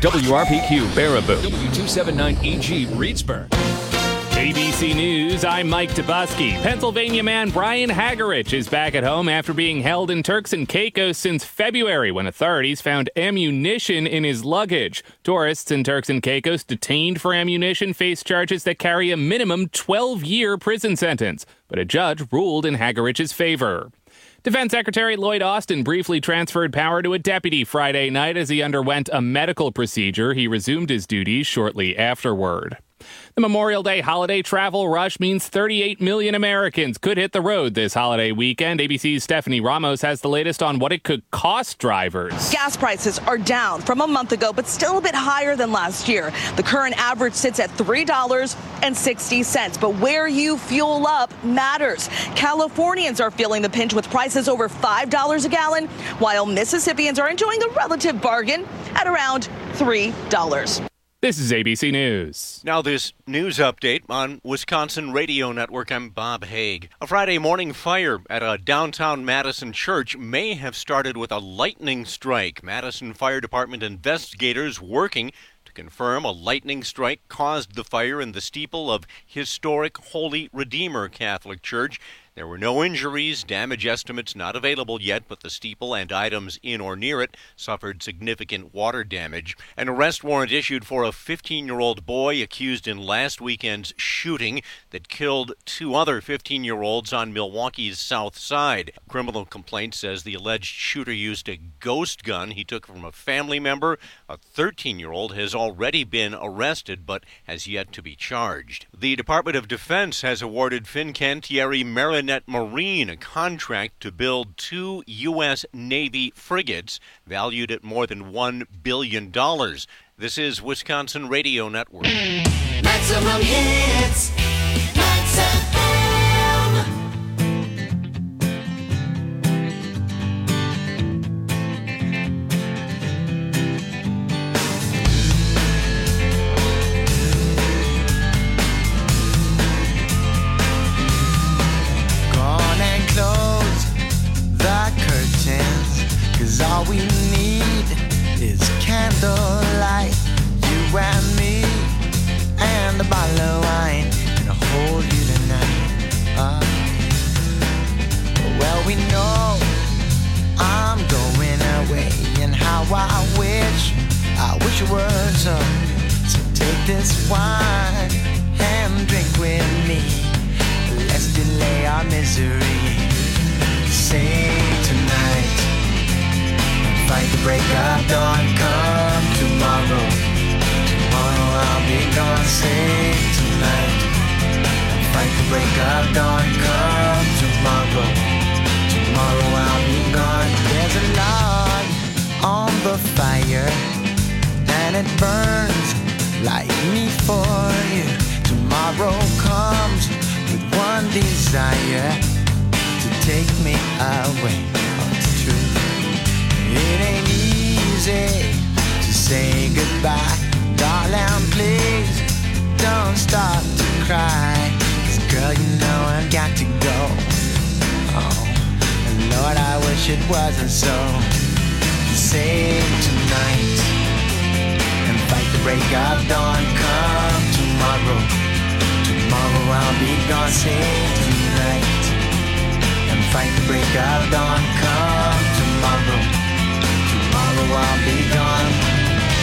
WRPQ Baraboo. W279EG Reedsburg. ABC News, I'm Mike Tobuski. Pennsylvania man Brian Hagerich is back at home after being held in Turks and Caicos since February when authorities found ammunition in his luggage. Tourists in Turks and Caicos detained for ammunition face charges that carry a minimum 12-year prison sentence, but a judge ruled in Hagerich's favor. Defense Secretary Lloyd Austin briefly transferred power to a deputy Friday night as he underwent a medical procedure. He resumed his duties shortly afterward. The Memorial Day holiday travel rush means 38 million Americans could hit the road this holiday weekend. ABC's Stephanie Ramos has the latest on what it could cost drivers. Gas prices are down from a month ago, but still a bit higher than last year. The current average sits at $3.60. But where you fuel up matters. Californians are feeling the pinch with prices over $5 a gallon, while Mississippians are enjoying a relative bargain at around $3. This is ABC News. Now this news update on Wisconsin Radio Network. I'm Bob Haig. A Friday morning fire at a downtown Madison church may have started with a lightning strike. Madison Fire Department investigators working to confirm a lightning strike caused the fire in the steeple of historic Holy Redeemer Catholic Church. There were no injuries, damage estimates not available yet, but the steeple and items in or near it suffered significant water damage. An arrest warrant issued for a 15-year-old boy accused in last weekend's shooting that killed two other 15-year-olds on Milwaukee's south side. A criminal complaint says the alleged shooter used a ghost gun he took from a family member. A 13-year-old has already been arrested but has yet to be charged. The Department of Defense has awarded Fincantieri Maryland Marine a contract to build two U.S. Navy frigates valued at more than $1 billion. This is Wisconsin Radio Network. Maximum hits, Max FM. All we need is candlelight, you and me, and a bottle of wine, and I'll hold you tonight. Well, we know I'm going away, and how I wish it were so. So take this wine and drink with me. Let's delay our misery. Say tonight. Fight the break of dawn, come tomorrow. Tomorrow I'll be gone, say tonight. Fight the break of dawn, come tomorrow. Tomorrow I'll be gone. There's a log on the fire, and it burns like me for you. Tomorrow comes with one desire, to take me away. Oh, it's true. It ain't easy to say goodbye. Darling, please don't stop to cry. 'Cause girl, you know I've got to go. Oh, and Lord, I wish it wasn't so. Save tonight and fight the break of dawn. Come tomorrow. Tomorrow I'll be gone. Save tonight and fight the break of dawn. Come tomorrow. Tomorrow I'll be gone.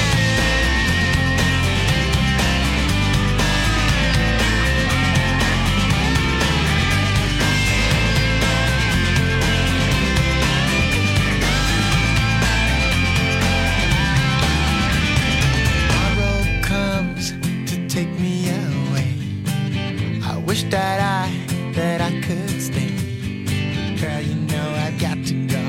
Tomorrow comes to take me away. I wish that I could stay. Girl, you know I've got to go.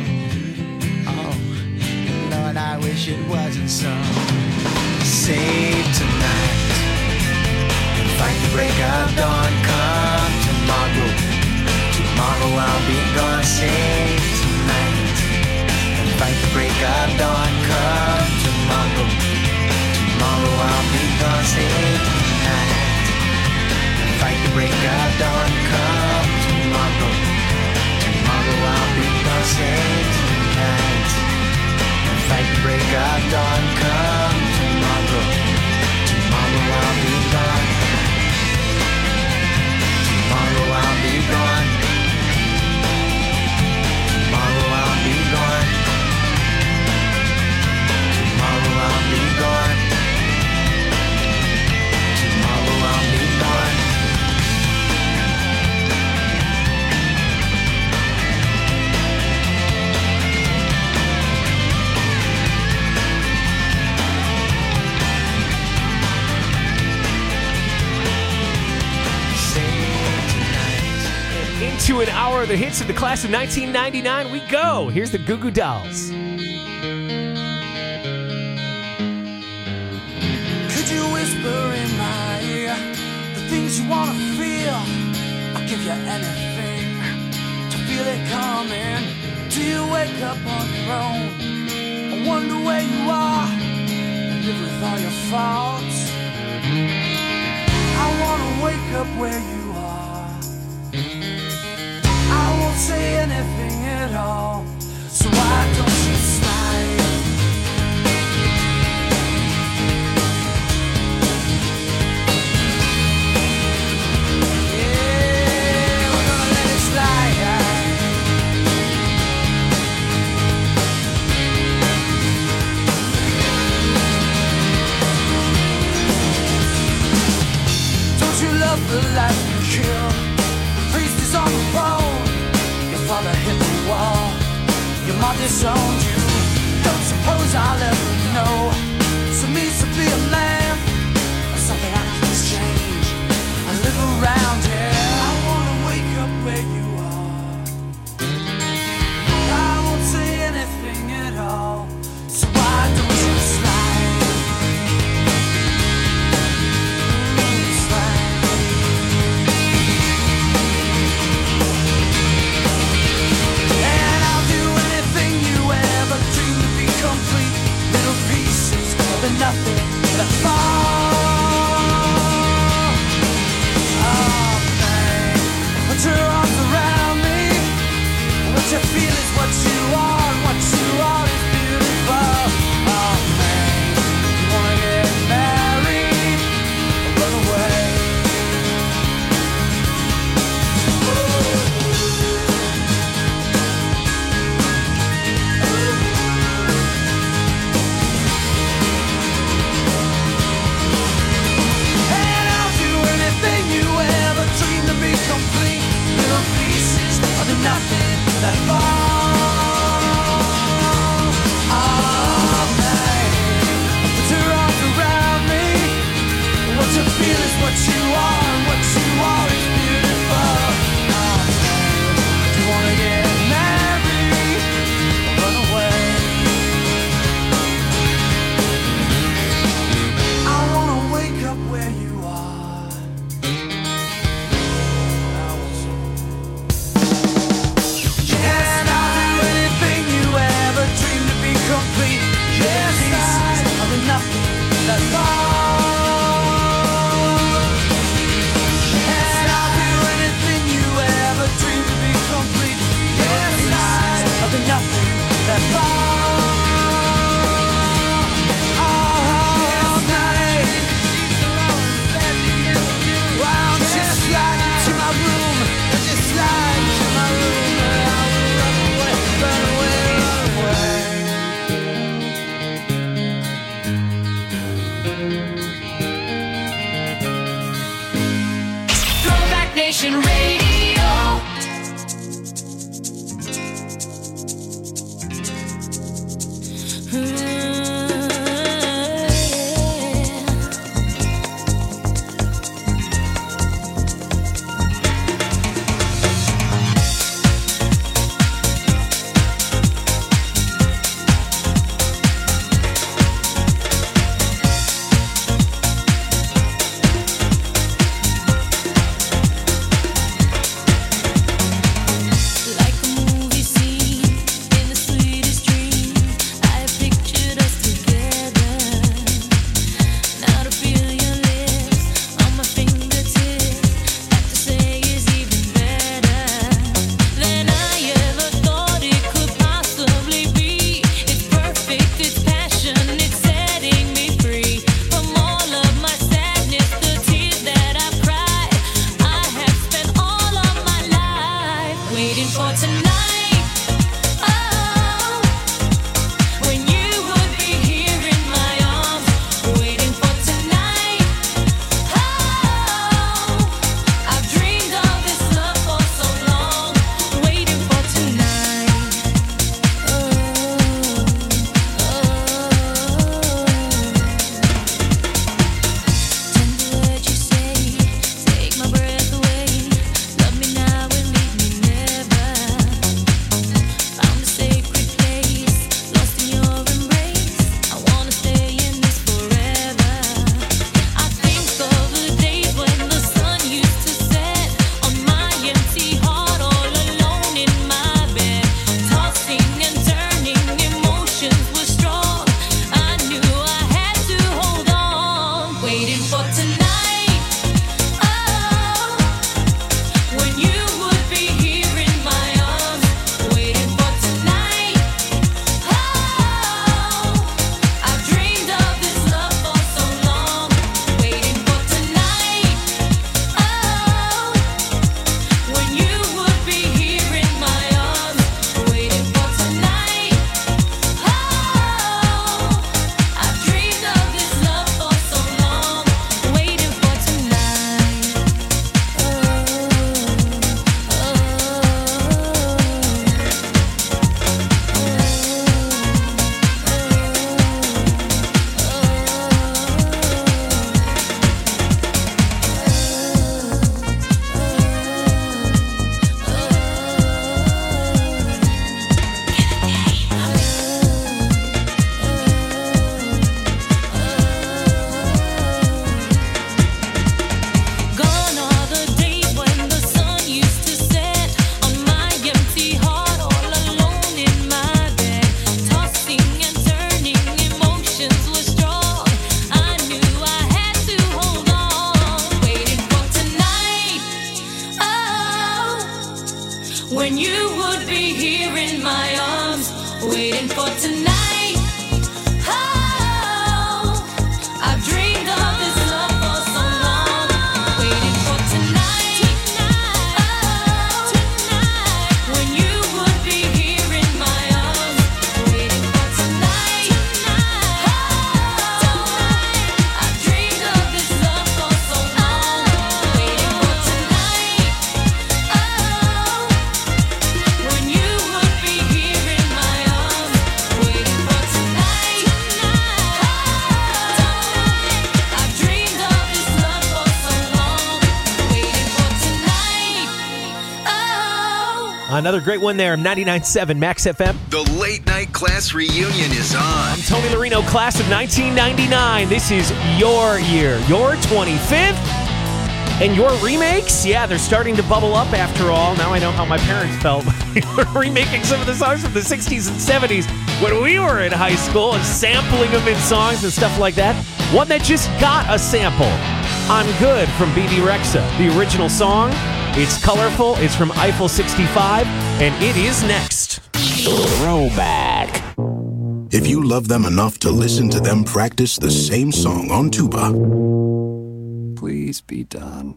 Lord, I wish it wasn't so. Save tonight and fight the break of dawn. Come tomorrow. Tomorrow I'll be gone. Save tonight and fight the break of dawn. Come tomorrow. Tomorrow I'll be gone. Save tonight and fight the break of dawn. Come tomorrow. Tomorrow I'll be gone. Save tonight. Fight the break of dawn, come tomorrow. into an hour of the hits of the class of 1999. We go. Here's the Goo Goo Dolls. Could you whisper in my ear the things you wanna feel? I'll give you anything to feel it coming. Do you wake up on your own? I wonder where you are and live with all your faults. I wanna wake up where you are. I won't say anything at all. So why don't you slide? Yeah, we're gonna let it slide. Don't you love the life you kill? The priest is on the throne. Your father hit the wall. Your mom disowned you. Don't suppose I'll ever know. So means to be a man or something I can exchange. I live around here. I wanna wake up where you are. I won't say anything at all. So why don't you slide? Slide. And I'll do anything you ever dreamed to be complete. Little pieces of nothing that fall. Oh man, put your arms around me. What you feel is what you are, and what you are is beautiful. Oh man, you wanna get married or run away? And I'll do anything you ever dreamed to be complete. Little pieces of the nothing that fall. Oh man, put your arms around me. What you feel is what you are, and what you are is beautiful. Oh man, do you wanna get married or run away? I wanna wake up where you are. And I'll do anything you ever dreamed to be complete. Yes, pieces of the nothing that fall. And I'll do anything you ever dreamed to be complete. Yes, pieces of the nothing that fall. Oh, night. Wow, just slide into my room. Just slide into my room. I will run away, run away, run away. Throwback Nation Radio. when you would be here in my arms, waiting for tonight. Oh, I've dreamed of this love for so long, waiting for tonight. Oh, when you would be here in my arms, waiting for tonight. Oh, I've dreamed of this love for so long, waiting for tonight. Oh, when you would be here in my arms, waiting for tonight. I've dreamed of this love for so long, waiting for tonight. Oh. Another great one there, 99.7 Max FM. The late night class reunion is on. I'm Tony Lorino, class of 1999. This is your year, your 25th. And your remakes, yeah, they're starting to bubble up after all. Now I know how my parents felt. We were remaking some of the songs from the 60s and 70s when we were in high school and sampling them in songs and stuff like that. One that just got a sample, I'm Good from BB Rexa. The original song, it's colorful, it's from Eiffel 65, and it is next. Throwback. If you love them enough to listen to them practice the same song on tuba, Please be done.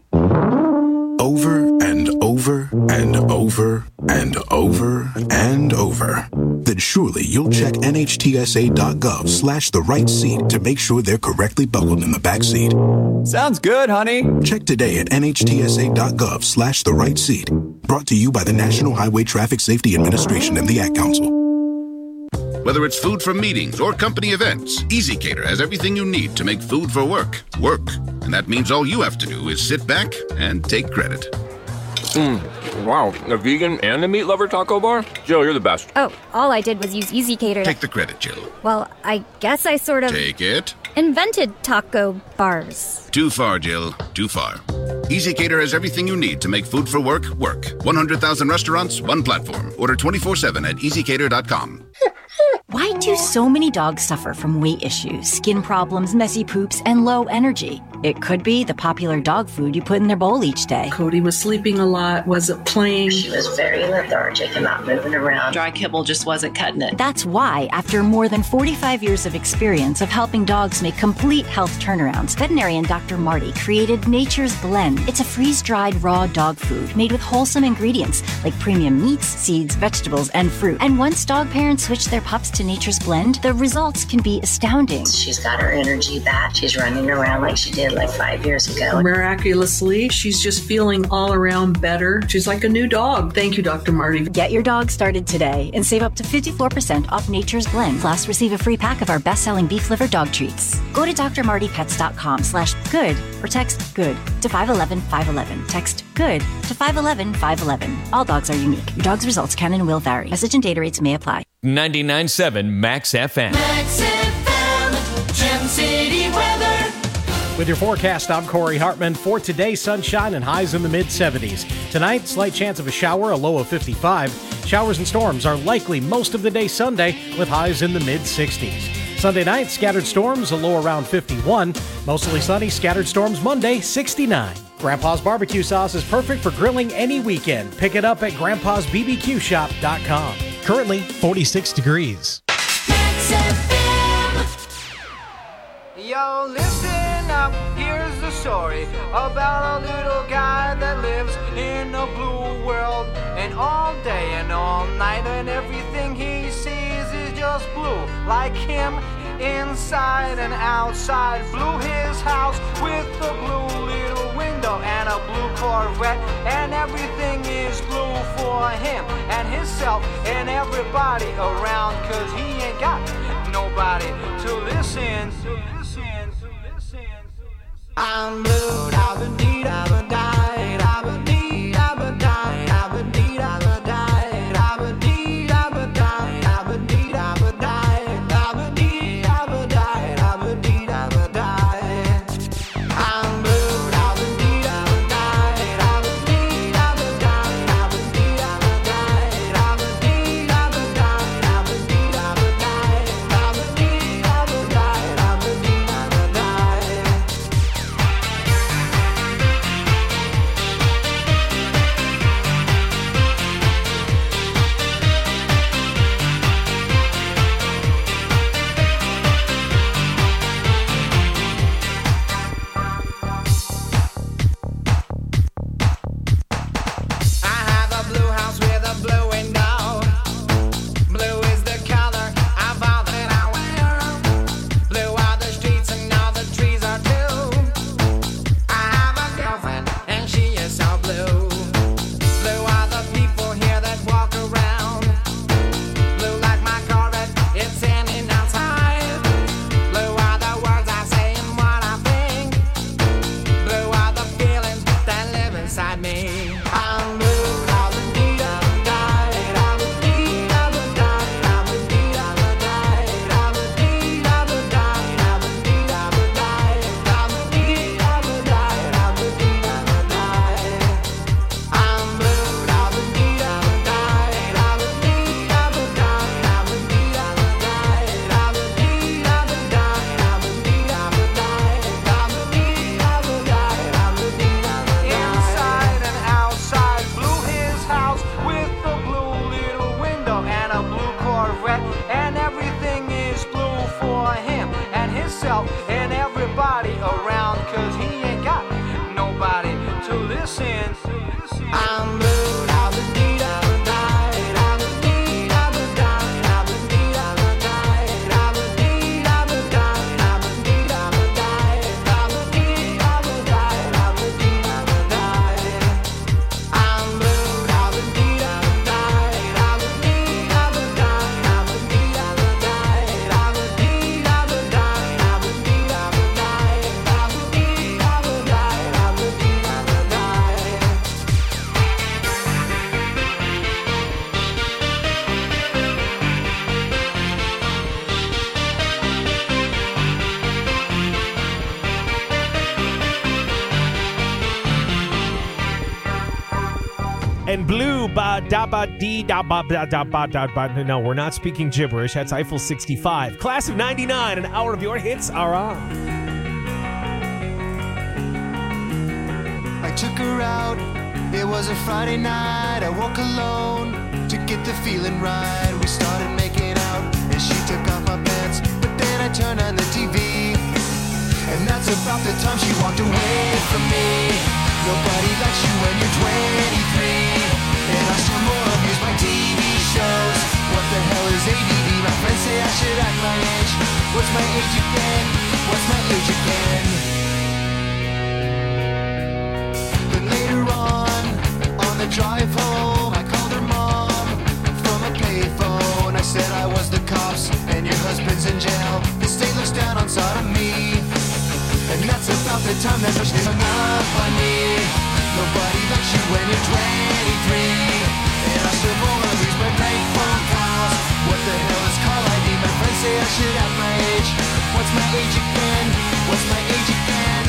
over and over and over and over and over, then surely you'll check NHTSA.gov/the right seat to make sure they're correctly buckled in the back seat. Sounds good, honey. Check today at NHTSA.gov/the right seat. Brought to you by the National Highway Traffic Safety Administration and the Ad Council. Whether it's food from meetings or company events, EasyCater has everything you need to make food for work. And that means all you have to do is sit back and take credit. Wow, a vegan and a meat lover taco bar? Jill, you're the best. Oh, all I did was use EasyCater. Take the credit, Jill. Well, I guess I sort of Take it. invented taco bars. Too far, Jill. Too far. EasyCater has everything you need to make food for work. 100,000 restaurants, one platform. Order 24/7 at EasyCater.com. Why do so many dogs suffer from weight issues, skin problems, messy poops, and low energy? It could be the popular dog food you put in their bowl each day. Cody was sleeping a lot, wasn't playing. She was very lethargic and not moving around. Dry kibble just wasn't cutting it. That's why, after more than 45 years of experience of helping dogs make complete health turnarounds, veterinarian Dr. Marty created Nature's Blend. It's a freeze-dried raw dog food made with wholesome ingredients like premium meats, seeds, vegetables, and fruit. And once dog parents switch their pups to Nature's Blend, the results can be astounding. She's got her energy back. She's running around like she did like 5 years ago. Miraculously, she's just feeling all around better. She's like a new dog. Thank you, Dr. Marty. Get your dog started today and save up to 54% off Nature's Blend. Plus, receive a free pack of our best-selling beef liver dog treats. Go to drmartypets.com/good or text GOOD to 511-511. Text GOOD to 511-511. All dogs are unique. Your dog's results can and will vary. Message and data rates may apply. 99.7 Max FM. Max FM, Gem City weather. With your forecast, I'm Corey Hartman. For today, sunshine and highs in the mid-70s. Tonight, slight chance of a shower, a low of 55. Showers and storms are likely most of the day Sunday, with highs in the mid-60s. Sunday night, scattered storms, a low around 51. Mostly sunny, scattered storms Monday, 69. Grandpa's barbecue sauce is perfect for grilling any weekend. Pick it up at grandpa'sbbqshop.com. Currently, 46 degrees. Yo, listen up, here's the story about a little guy that lives in a blue world. And all day and all night and everything he sees is just blue. Like him, inside and outside. Blew his house with a blue little window and a blue Corvette. And everything is blue for him and himself and everybody around. Cause he ain't got nobody to listen. I'm blue, I've been deed, I've been died, I've been deed, I've been died, I've been deed, I've been died, I've been deed, I've been died, I've been deed, I've been died, I've been deed, I've been died, I've been deed, I've been died. I'm blue, I've been deed, I've been died, I've been deed, I've been died, I've been deed, I've been died, I've been deed, I've been died, I've been deed, I've been died, I've been deed, I've been died, I've been deed, I've been died. blue. Blue are the people here that walk around. Blue like my Corvette, it's standing outside. Blue are the words I say and what I think. Blue are the feelings that live inside me. I'm blue. And everybody around, 'cause he ain't got nobody to listen. I'm blue. And blue, ba da ba dee da ba da da ba da ba. No, we're not speaking gibberish. That's Eiffel 65. Class of 99, an hour of your hits are on. I took her out, it was a Friday night. I woke alone to get the feeling right. We started making out, and she took off my pants. But then I turned on the TV, and that's about the time she walked away from me. Nobody likes you when you're 23, and I still more abuse my TV shows. What the hell is ADD? My friends say I should act my age. What's my age again? What's my age again? But later on the drive home, I called her mom from a payphone. I said I was the cops, and your husband's in jail. The state looks down on sodomy, and that's about the time that she hung up on me. Nobody likes you when you're 23, and I still won't lose my prank phone calls. What the hell is call ID? My friends say I should have my age. What's my age again? What's my age again?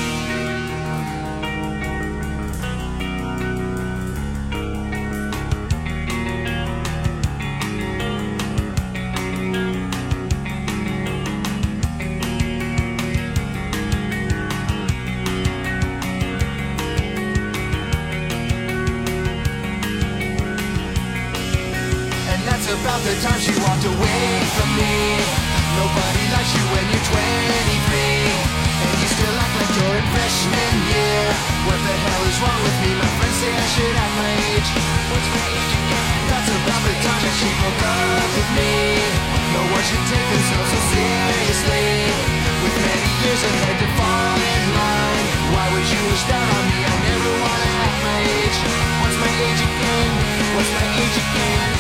About the time she walked away from me. Nobody likes you when you're 23, and you still act like you're in freshman year. What the hell is wrong with me? My friends say I should have my age. What's my age again? That's about the time that she broke up with me. No one should take themselves so seriously, with many years ahead to fall in line. Why would you wish down on me? I never wanna have my age. What's my age again? What's my age again?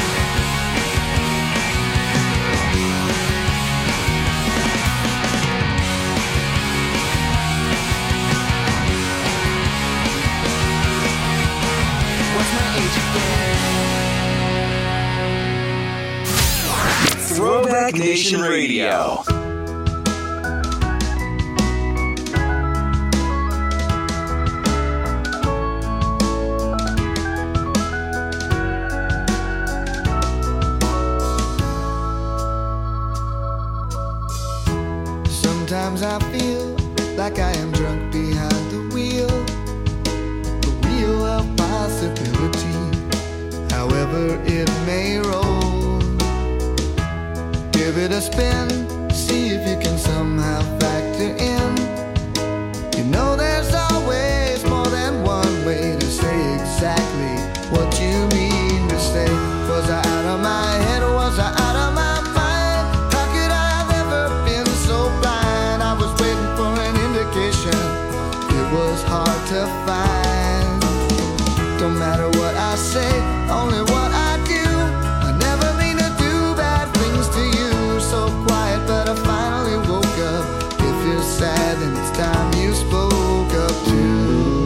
Throwback Nation Radio. Sometimes I feel like I am drunk behind the wheel of possibility, however it may roll. Give it a spin, see Don't matter what I say, only what I do. I never mean to do bad things to you. So quiet, but I finally woke up. If you're sad, then it's time you spoke up too.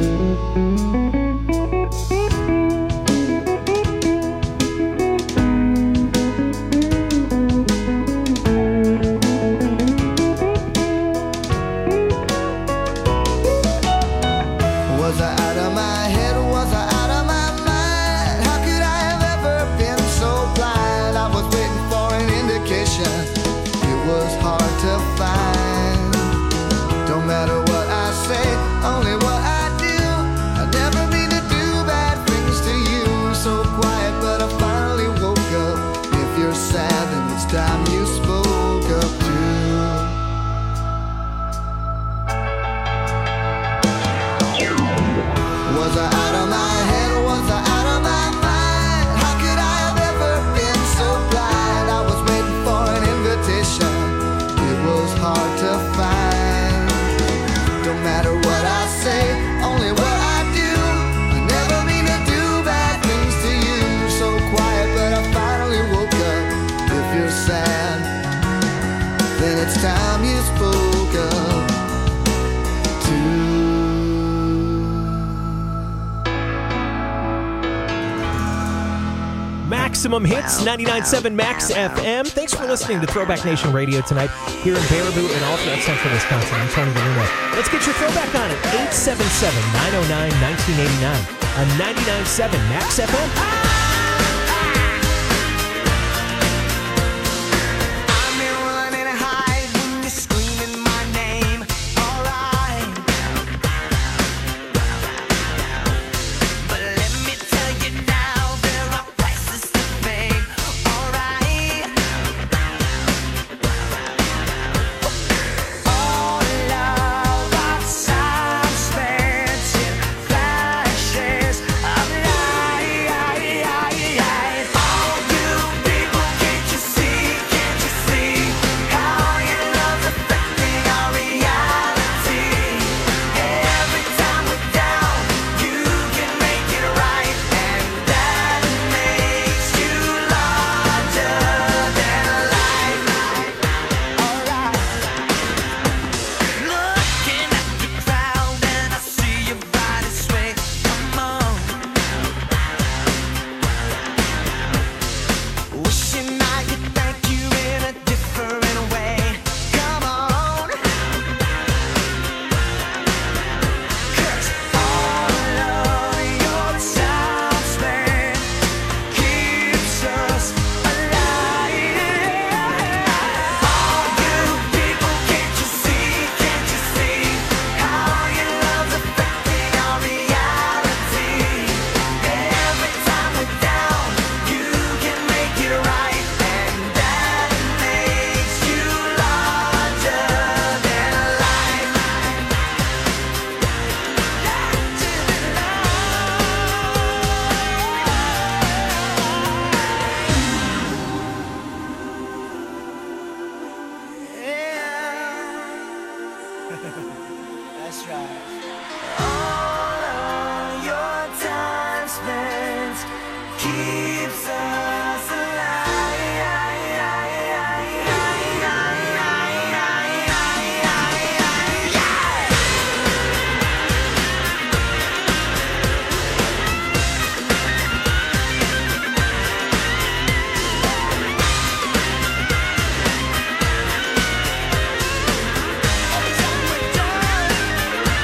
Was I out of my head? Was I out of my mind? How could I have ever been so blind? I was waiting for an indication. It was hard to find. Don't matter what I say, only what I do. I never mean to do bad things to you. So quiet, but I finally woke up. If you're sad, then it's time you spoke up too. Was I out of my head? Was I out of my mind? How could I have ever been so blind? I was waiting for an invitation. It was hard to find. Don't matter what I say, only what I do. I never mean to do bad things to you. So quiet, but I finally woke up. If you're sad, then it's time you spoke up too. Maximum Hits, 99.7 Max FM. Thanks for listening to Throwback Nation Radio tonight here in Baraboo and all throughout central Wisconsin. I'm Tony Galluno. Let's get your throwback on it. 877-909-1989 on 99.7 Max FM. That's right. All of your time spent keeps us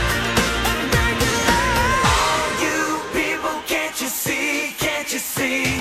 Can't you see?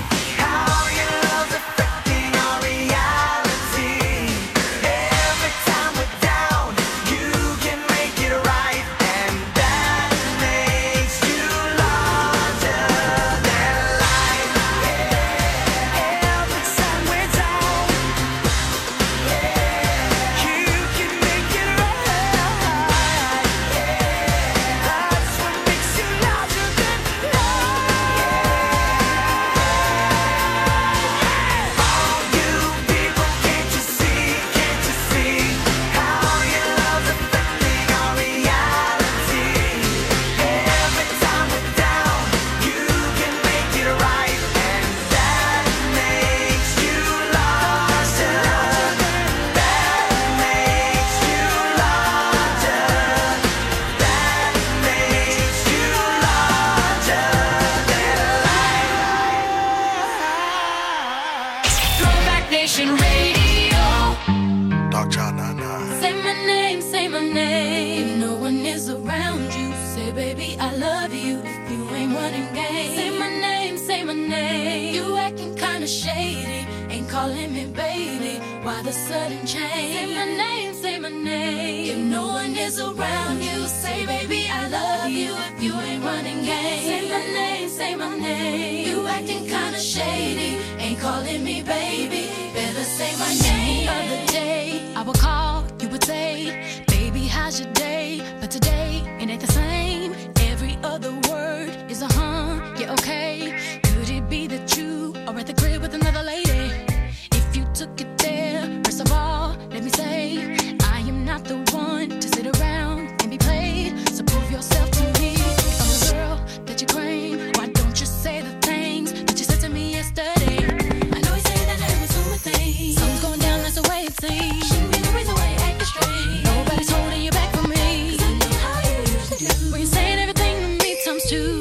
running game. Say my name, say my name. You acting kinda shady, ain't calling me baby. Why the sudden change? Say my name, say my name. If no one is around you, say baby I love you. If you ain't running game, say my name, say my name. You acting kinda shady, ain't calling me baby. Better say my name. The other day I would call, you would say, baby how's your day? But today it ain't the same. Every other word is a yeah, okay. Could it be that you are at the crib with another lady? If you took it there, first of all, let me say, I am not the one to sit around and be played. So prove yourself to me. If I'm the girl that you claim, why don't you say the things that you said to me yesterday? I know you say that I was doing things. Something's going down, that's the way it seems. Shouldn't be the reason why you acting strange. Nobody's holding you back from me. 'Cause I know how you used to do. When you're saying everything to me times two.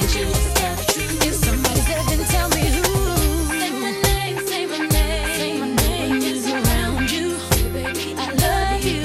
If somebody's there, then tell me who. Say my name, say my name. Say my name is around you. Baby, I love you.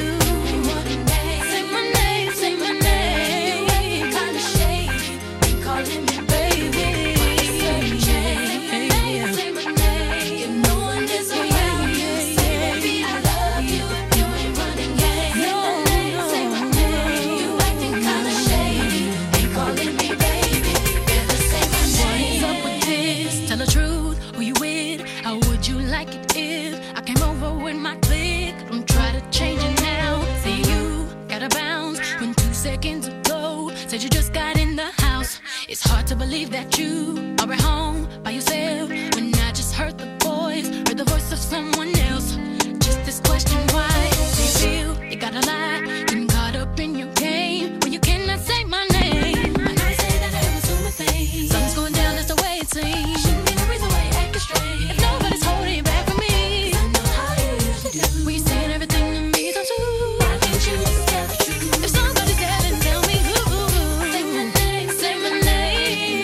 Say my name, say my name. You ain't kinda shady, ain't calling me baby. Say my name, say my name. If no one is around you, say baby, I love you. You ain't running game. Say my name, say my name. You acting kinda shady, ain't calling me baby. Better say my name. What's up with this? Tell the truth, who you with? How would you like it if I came over with my clique? Don't try to change it now. See you gotta bounce when 2 seconds ago said you just got in the house. It's hard to believe that you are at home by yourself when I just heard the voice of someone else. Just this question, why do you feel you gotta lie? Getting caught up in your game when you cannot say my name. I know you say that I was doing things. Something's going down, that's the way it seems. Shouldn't be the reason why you acting strange. If nobody's holding you back from me, 'cause I know how you used to do. When you're saying everything to me times two. Why can't you just tell the truth? If somebody's there, then tell me who. Say my name, say my name.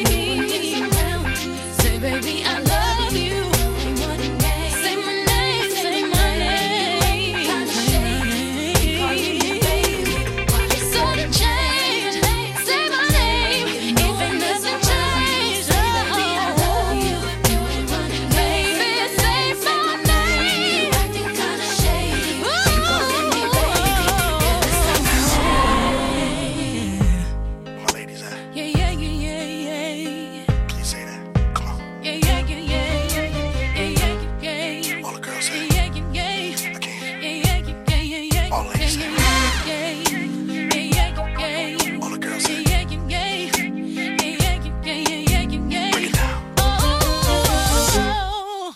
Say baby I love you. Say my name, say my name. Sudden change, say my name. If it doesn't change, baby, I love you. Baby, say my name. Acting kinda shady, calling me baby. Say my name. My ladies, Yeah, yeah, yeah, yeah, yeah. can you say that? Come on. Yeah, yeah, yeah, yeah, yeah, yeah, yeah, yeah. All the girls say Yeah, yeah, yeah, yeah. Again. Yeah, yeah, yeah, yeah, yeah. All the ladies say Yeah, yeah, yeah, yeah, yeah. All the girls say Yeah, yeah, yeah, yeah. Yeah, yeah, yeah, yeah, yeah, yeah. Break it down. Oh.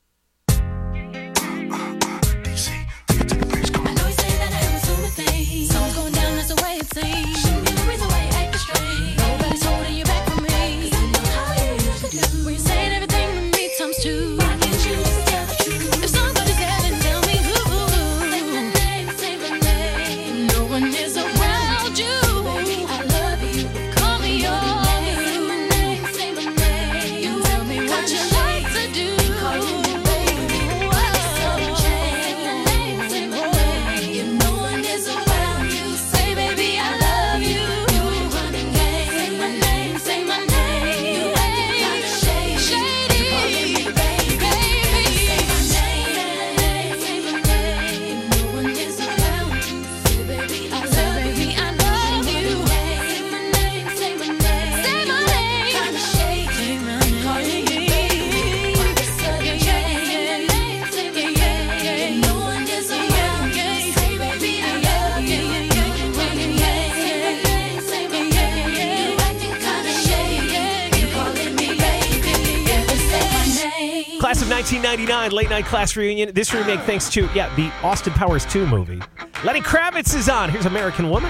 DC, take it to the bridge. Come I on. know you say that I was doing things. Something's going down, that's the way it seems. Shouldn't be the reason why you acting strange. Nobody's holding you back from me. 'Cause I know how you used to do. When you're saying everything to me times two. Why can't you just tell the truth? If somebody's there, then tell me who. Say my name, say my name. No one is around you. Baby, I love you. Call me yours. Say my name, say my name. You tell me what you like to do. Calling me baby. Sudden change. Say my name, say my name. If no one is around you, say baby I love you. You ain't running game. Say my name, say my name. You acting kinda shady, calling me baby. Say my name, say my name. If no one is around you, say baby I love you. I love you. Say my name, say my name. Say my name. Kinda shady, calling me baby. Sudden change. Say my name. If no one is around you, say baby I love you. You ain't running game. Say my name, say my name. You acting kinda shady, calling me baby. Better say my name. Class of 1999, late night class reunion. This remake thanks to, the Austin Powers 2 movie. Lenny Kravitz is on. Here's American Woman.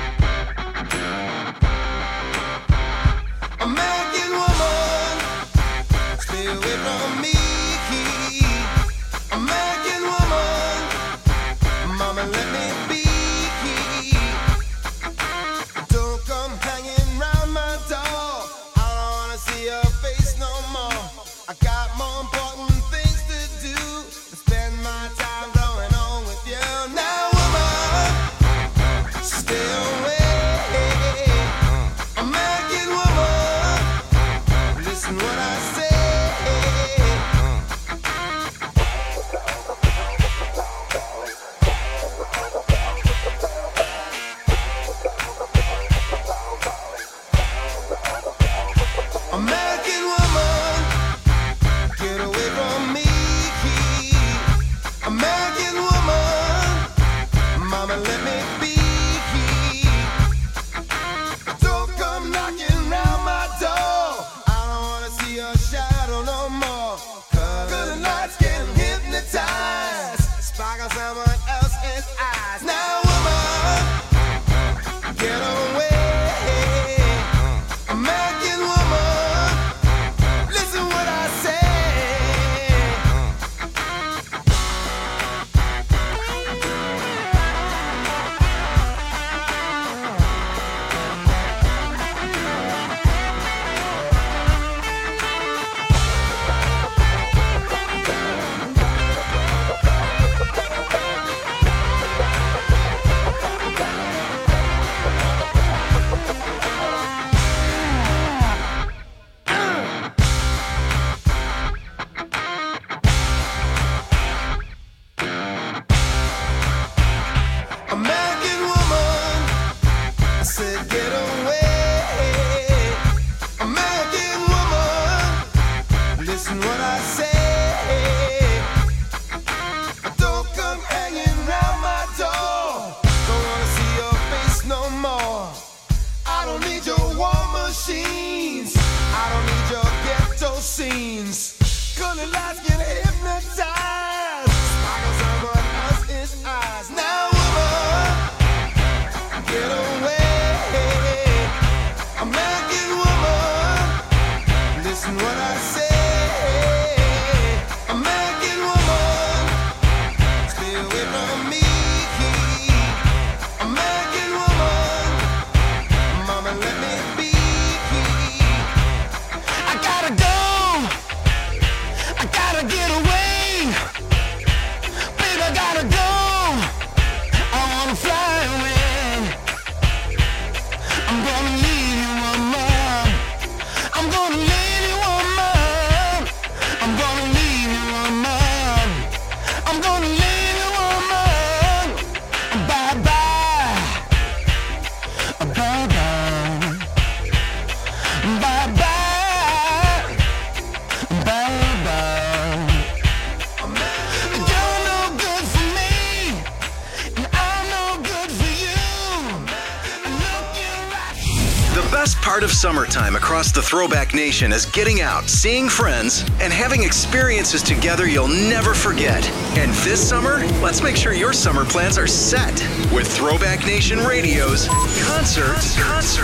American woman, stay away from me. American woman, mama, let me be. Don't come hanging round my door. I don't wanna see your face no more. I got more important things to do than spend my time going on with you. Now, woman, stay away. Listen what I say. Don't come hanging round my door. Don't wanna see your face no more. I don't need your war machines. I don't need your ghetto scenes. Gonna lights get hypnotized. Sparkle someone else's eyes. Now, woman, get away. American woman, listen what I say. American woman, stay away from me. American woman, mama, let me be. I gotta go. I gotta get away. Baby, I gotta go. I wanna fly away. I'm gonna leave you, woman. I'm gonna leave you, woman. I'm gonna leave you, woman. I'm gonna leave you, woman. Bye-bye. Bye-bye. Bye-bye. Bye-bye. You're no good for me, and I'm no good for you. Look you right. The best part of summertime across the Throwback Nation is getting out, seeing friends, and having experiences together you'll never forget. And this summer, let's make sure your summer plans are set with Throwback Nation Radio's Concerts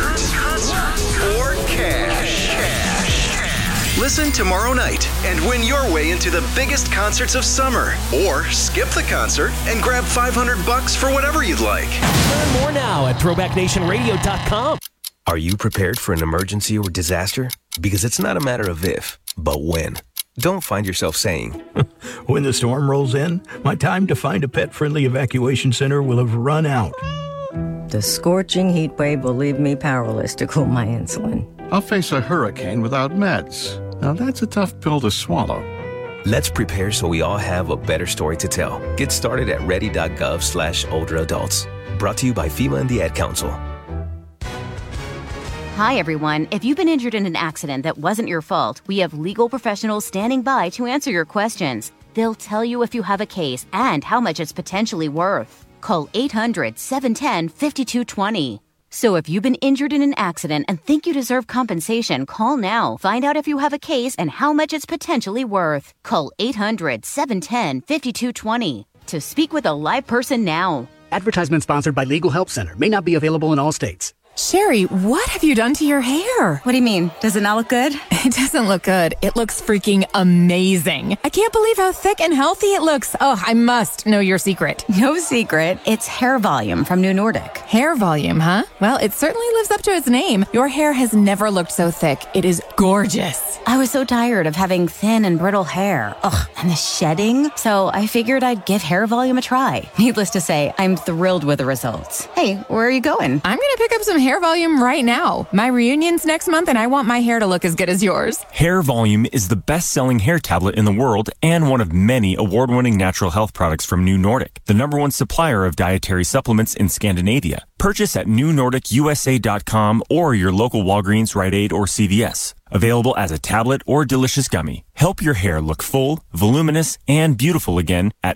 or Cash. Listen tomorrow night and win your way into the biggest concerts of summer. Or skip the concert and grab $500 for whatever you'd like. Learn more now at throwbacknationradio.com. Are you prepared for an emergency or disaster? Because it's not a matter of if, but when. Don't find yourself saying, when the storm rolls in, my time to find a pet-friendly evacuation center will have run out. The scorching heat wave will leave me powerless to cool my insulin. I'll face a hurricane without meds. Now that's a tough pill to swallow. Let's prepare so we all have a better story to tell. Get started at ready.gov/older adults. Brought to you by FEMA and the Ad Council. Hi, everyone. If you've been injured in an accident that wasn't your fault, we have legal professionals standing by to answer your questions. They'll tell you if you have a case and how much it's potentially worth. Call 800-710-5220. So if you've been injured in an accident and think you deserve compensation, call now. Find out if you have a case and how much it's potentially worth. Call 800-710-5220 to speak with a live person now. Advertisement sponsored by Legal Help Center. May not be available in all states. Sherry, what have you done to your hair? What do you mean? Does it not look good? It doesn't look good. It looks freaking amazing. I can't believe how thick and healthy it looks. Oh, I must know your secret. No secret. It's hair volume from New Nordic. Hair volume, huh? Well, it certainly lives up to its name. Your hair has never looked so thick. It is gorgeous. I was so tired of having thin and brittle hair. Ugh, and the shedding. So I figured I'd give hair volume a try. Needless to say, I'm thrilled with the results. Hey, where are you going? I'm going to pick up some hair volume right now. My reunion's next month and I want my hair to look as good as yours. Hair Volume is the best-selling hair tablet in the world and one of many award-winning natural health products from New Nordic, the #1 supplier of dietary supplements in Scandinavia. Purchase at newnordicusa.com or your local Walgreens, Rite Aid, or CVS. Available as a tablet or delicious gummy. Help your hair look full, voluminous, and beautiful again at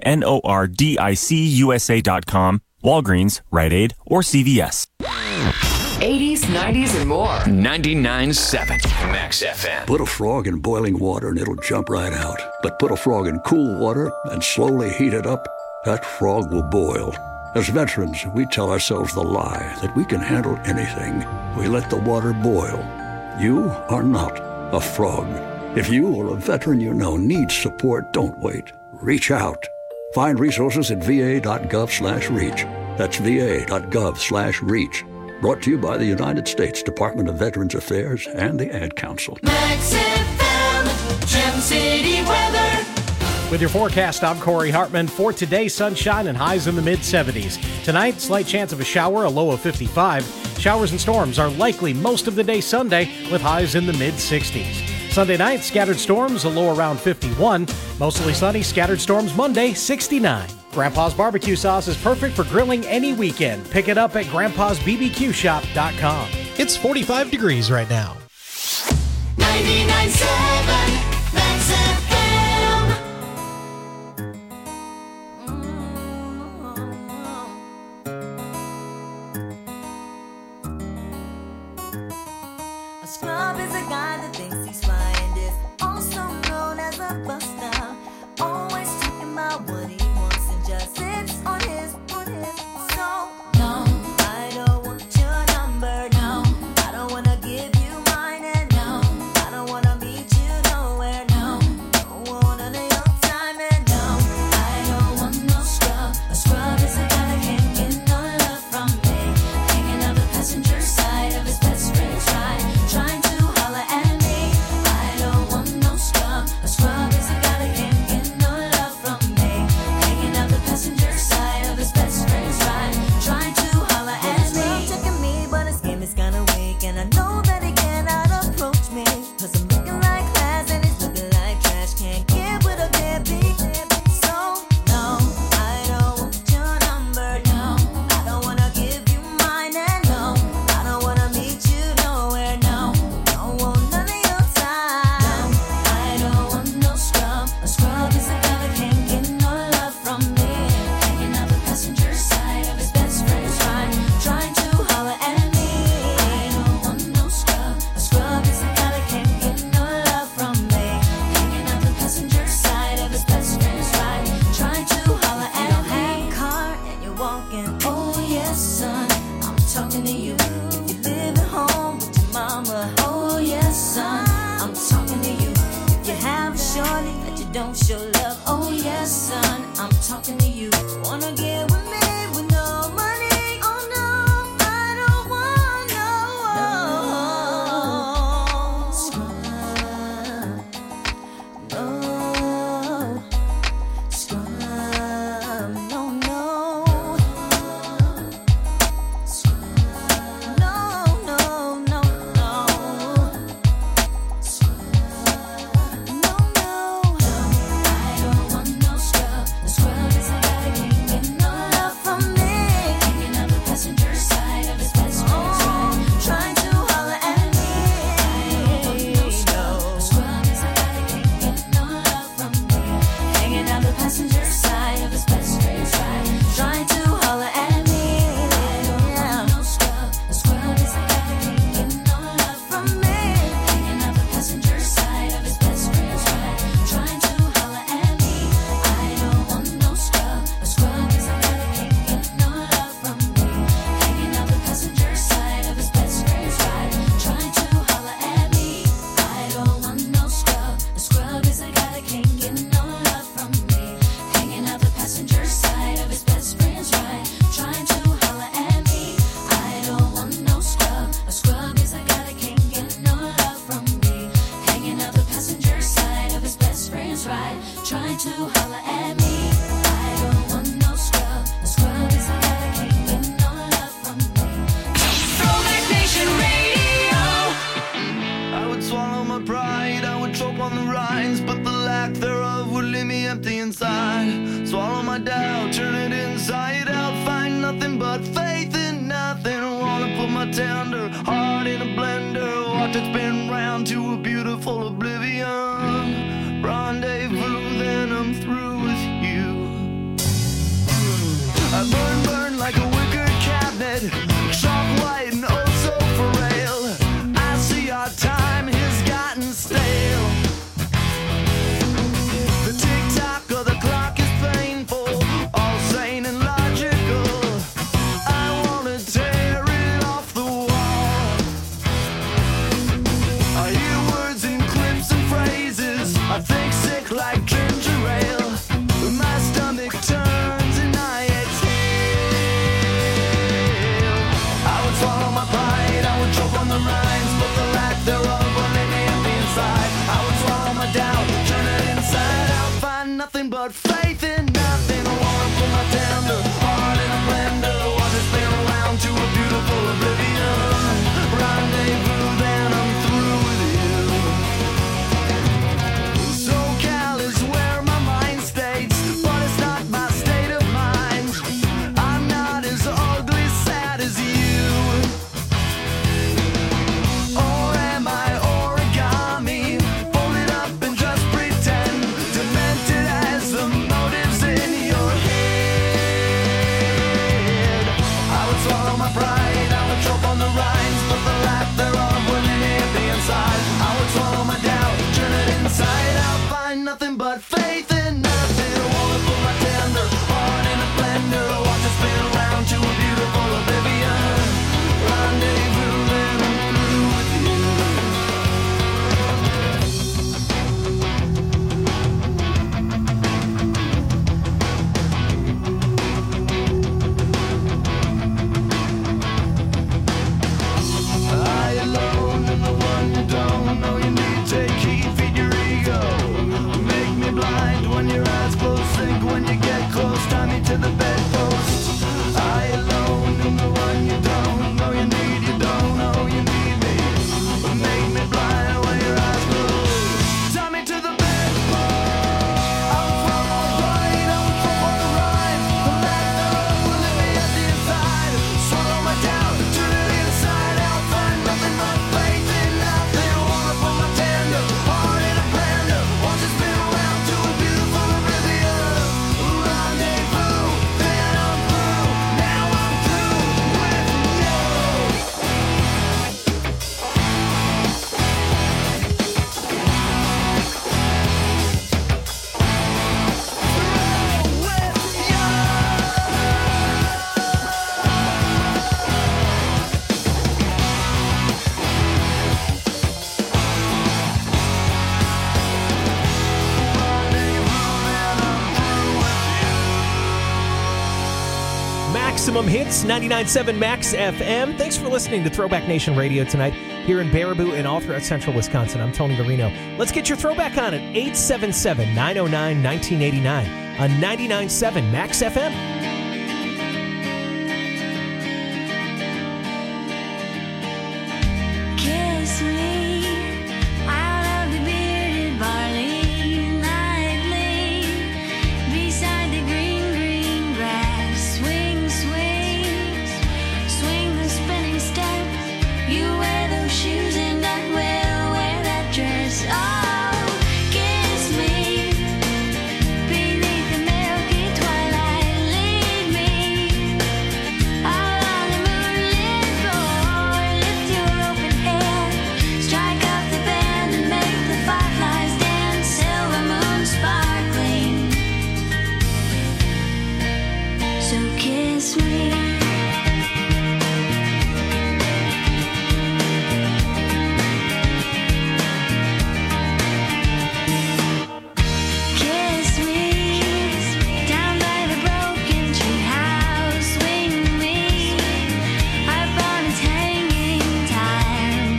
newnordicusa.com, Walgreens, Rite Aid, or CVS. 80s, 90s, and more. 99.7 Max FM. Put a frog in boiling water and it'll jump right out. But put a frog in cool water and slowly heat it up, that frog will boil. As veterans, we tell ourselves the lie that we can handle anything. We let the water boil. You are not a frog. If you or a veteran you know needs support, don't wait. Reach out. Find resources at va.gov/reach. That's va.gov/reach. Brought to you by the United States Department of Veterans Affairs and the Ad Council. Max FM, Gem City weather. With your forecast, I'm Corey Hartman. For today, sunshine and highs in the mid-70s. Tonight, slight chance of a shower, a low of 55. Showers and storms are likely most of the day Sunday, with highs in the mid-60s. Sunday night, scattered storms, a low around 51. Mostly sunny, scattered storms Monday, 69. Grandpa's barbecue sauce is perfect for grilling any weekend. Pick it up at grandpa'sbbqshop.com. It's 45 degrees right now. 99.7 Scrub is a guy that thinks he's fly and is also known as a buster. Always talking about what he wants and just sits on his. So, no, I don't want your number. No, I don't wanna give you mine. And no, I don't wanna meet you nowhere. No, don't want none of your time. And no, I don't want no scrub. A scrub is a guy that can't get no love from me. Hanging out the passenger side of his best friend's ride, trying to holler at me. I don't want no scrub. A scrub is a guy that can't get no love from me. Hanging out the passenger side of his best friend's ride, trying to holler at me. He's checking me, but his game is kinda weak, and I know that he cannot approach me, 'cause I'm looking like class and he's looking like trash. Can't get with a deadbeat. So, no, I don't want your number. No, I don't wanna give you mine. And no, I don't wanna meet you nowhere. No, don't want none of your time. No, I don't want no scrub. A scrub is a guy that can't get no love from me. Hanging out the passenger side of his best friend's ride, trying to holler at me. I don't want no scrub. A scrub is a guy that can't get no love from me. Hanging out the passenger side of his best friend's ride, trying to holler at me. You don't have a car and you're walking. Oh yes, son, I'm talking to you. If you live at home with your mama. Oh yes, son, I'm talking to you. If you have a shorty that you don't show love. Oh yes, son, I'm talking to you. Wanna get with me with no money? Oh no, I don't want no scrub. No scrub. No, no. No, no, no, no. No, no. I don't want no scrub. A scrub is a guy that can't get no love from me. Hanging out the passenger side of his best friend's ride, trying to holler at me. I don't want no scrub. A scrub is a guy that can't get no love from me. Hanging out the passenger side of his best friend's ride, trying to holler at me. I don't want no scrub. A scrub is a guy that can't get no love from me. Hanging out the passenger side of his best friend's ride, trying to holler at me. I don't want no scrub. A scrub is a guy that can't get no love from me. Hanging out the passenger side of his best friend's ride, trying to holler at me. I don't want no scrub. A scrub is a guy that can't get no love from me. Hanging out the passenger side of his best friend's ride, trying to holler at me. I don't want no scrub. A scrub is a guy that can't get no love from me. Hanging out the passenger side of his best friend's ride, trying to holler at me. I don't want no scrub. A scrub is a guy that can't get no love from me. Throwback Nation Radio. I would swallow my pride, I would choke on the rinds, but the lack thereof would leave me empty inside. Swallow my doubt, turn it inside out, find nothing but faith in nothing. Wanna put my tender heart in a blender, watch it spin round to a beautiful oblivion. Rendezvous, then I'm through with you. I burn like a wicker cabinet, chalk white and oh so frail. I see our time has gotten stale. The tick-tock of the clock is painful, all sane and logical. I wanna tear it off the wall. I hear words in clips and phrases. don't know you need. Take heed, feed your ego. Make me blind when your eyes close. Think when you get close. Tie me to the bedpost. I alone am the one you don't know you need. You don't know you need me. Make me blind when your eyes close. Tie me to the bedpost. I'm from a ride. I'm from a ride. The man that will let me at the inside. Swallow my doubt to the inside. I'll find nothing but faith in nothing. Wanna put my tender heart in a blender. Watch it spin around to a beautiful oblivion. Rendezvous, then I'm through. Now I'm through with you. Maximum Hits, 99.7 Max FM. Thanks for listening to Throwback Nation Radio tonight here in Baraboo and all throughout central Wisconsin. I'm Tony Garino. Let's get your throwback on at 877-909-1989 on 99.7 Max FM. Kiss me out of the bearded barley, lively beside the green, green grass. Swing, swing, swing the spinning step. You wear those shoes and I will wear that dress. Oh, kiss me beneath the milky twilight. Lead me out on the moonlit floor. Lift your open hand, strike up the band and make the fireflies dance. Silver moon sparkling, so kiss me. Kiss me down by the broken tree house. Swing me up on its hanging tire.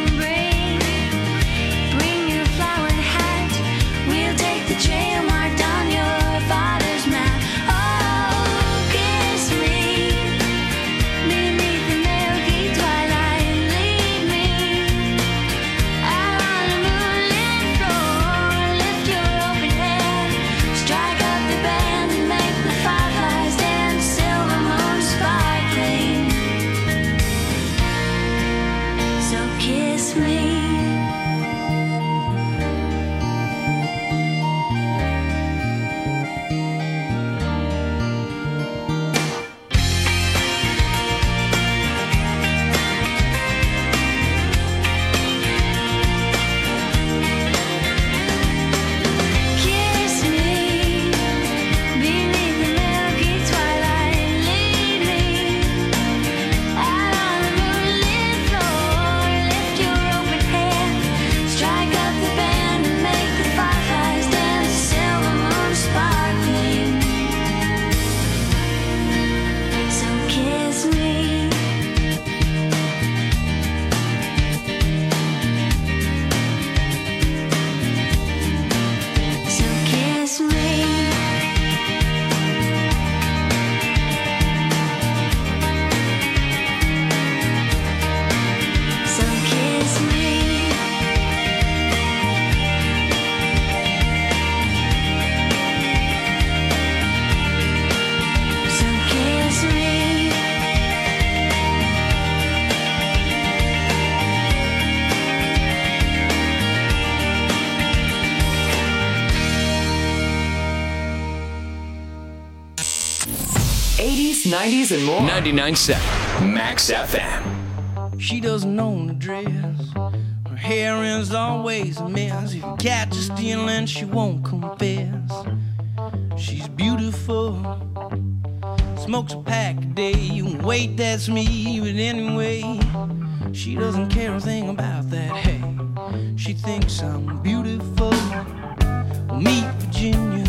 Bring your flowered hat. We'll take the trail marked on your father's map. Oh, kiss me beneath the milky twilight. Lead me out on the moonlit floor. Lift your open hand, strike up the band and make the fireflies dance. Silver moon sparkling, so kiss me. Kiss me beneath the milky twilight. Lead me out on the moonlit floor. Lift your open hand, strike up the band and make the fireflies dance. Silver moon sparkling, so kiss me. So kiss me. So kiss me. So kiss me. '80s, '90s, and more. 99.7 Max FM. She doesn't own the dress. Her hair is always a mess. If you catch her stealing, she won't confess. She's beautiful, smokes a pack a day. You can wait, that's me, but anyway, she doesn't care a thing about that. Hey, she thinks I'm beautiful. Well, meet Virginia.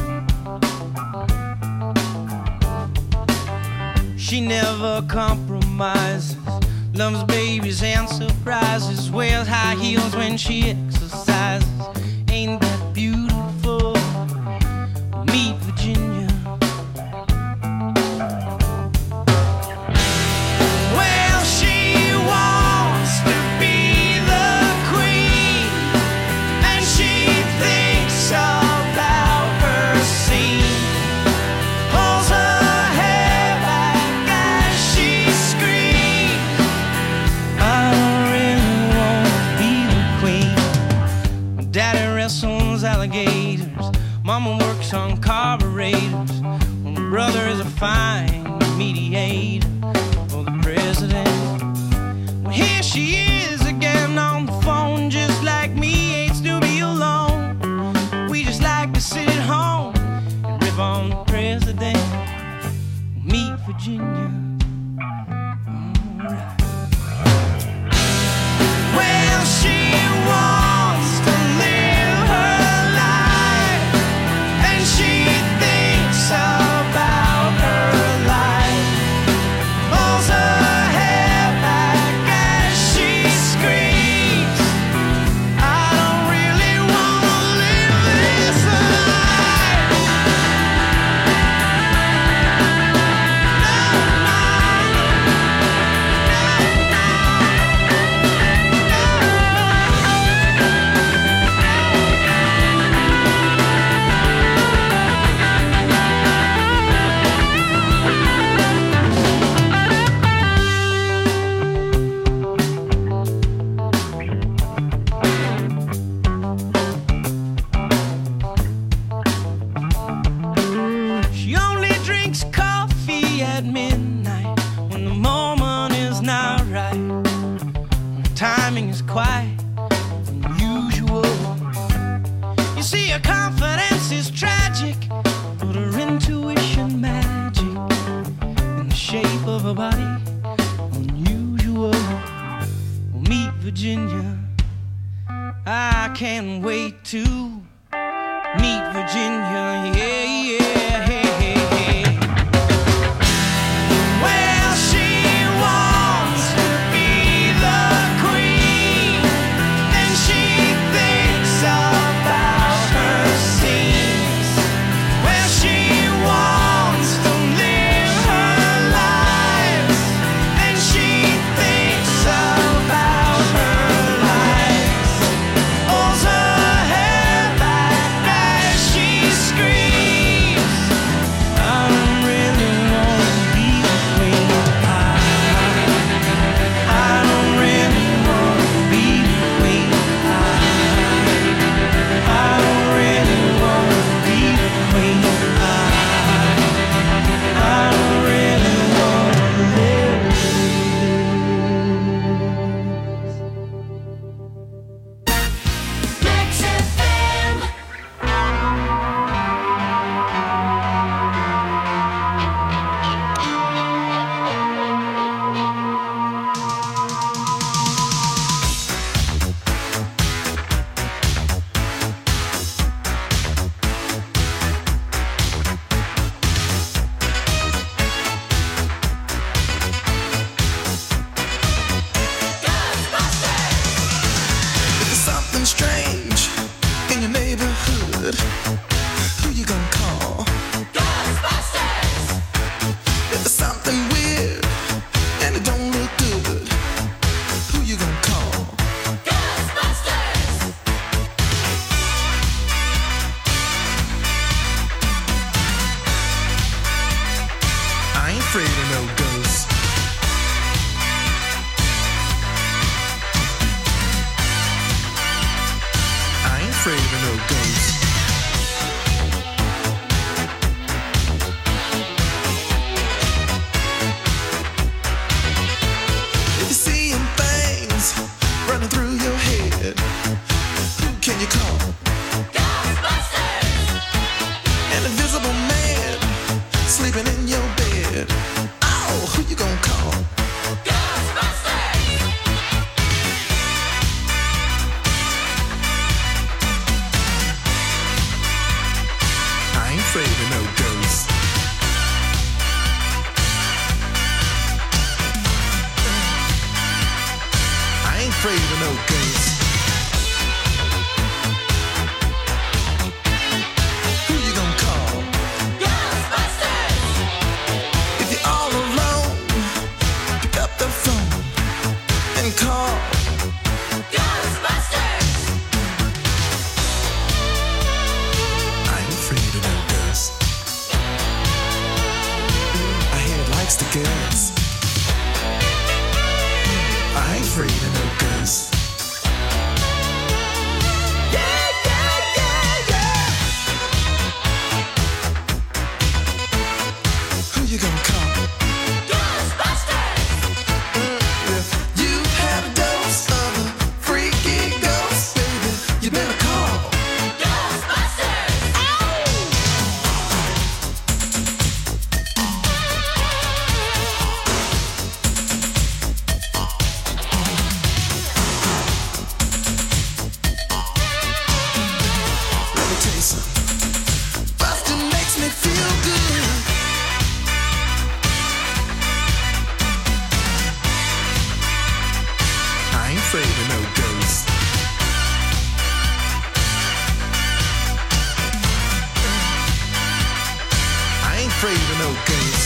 She never compromised. compromises. Loves babies and surprises. Wears high heels when she exercises. Ain't that beautiful? Meet Virginia. Well, she wants to be the queen, and she thinks about her scene. Pulls her hair back as she screams. I really want to be the queen. My daddy wrestles alligators. Mama works on carburetors. My brother is a fine mediator for the president. Well, here she is again on the phone, just like me, hates to be alone. We just like to sit at home and rip on the president. Meet Virginia. Alright. Well, she wants to live her life, and she thinks about her life. Pulls her hair back as she screams. I don't really wanna live this life. She only drinks coffee at midnight when the moment is not right. Her timing is quite unusual. You see, her confidence is tragic, but her intuition magic in the shape of her body unusual. We'll meet Virginia. I can't wait to meet Virginia. Yeah, yeah, hey, hey, hey. Well, she wants to be the queen, and she thinks about her scenes. Well, she wants to live her life, and she thinks about her life. Pulls her hair back as she screams. afraid of no ghosts. Who you gonna call? Ghostbusters! If you're all alone, pick up the phone and call Ghostbusters! I ain't afraid of no ghosts. I hear it likes the girls. I ain't afraid of no ghosts. Yeah, yeah, yeah, yeah. Who you gonna call? Ghostbusters! If you have a dose of a freaky ghost, baby, you better call Ghostbusters! Let me tell you something. Bustin' makes me feel good. I ain't afraid of no ghosts. I ain't afraid of no ghosts.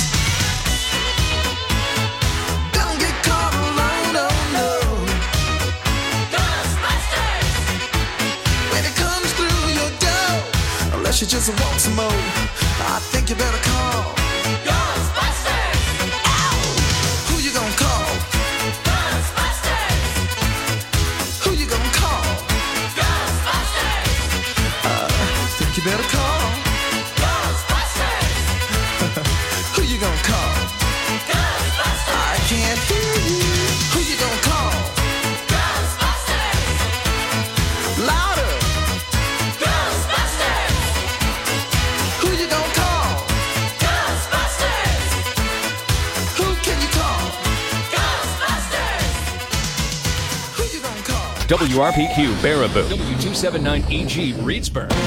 Don't get caught alone, oh no. Ghostbusters! When it comes through your door, unless you just want some more, I think you better call Ghostbusters! Ow! Who you gonna call? Ghostbusters! Who you gonna call? Ghostbusters! Think you better call Ghostbusters! Who you gonna call? Ghostbusters! I can't hear you. Who you gonna call? Ghostbusters! Louder! Ghostbusters! Who you gonna call? Ghostbusters! Who can you call? Ghostbusters! Who you gonna call? WRPQ Baraboo. W279EG Reedsburg.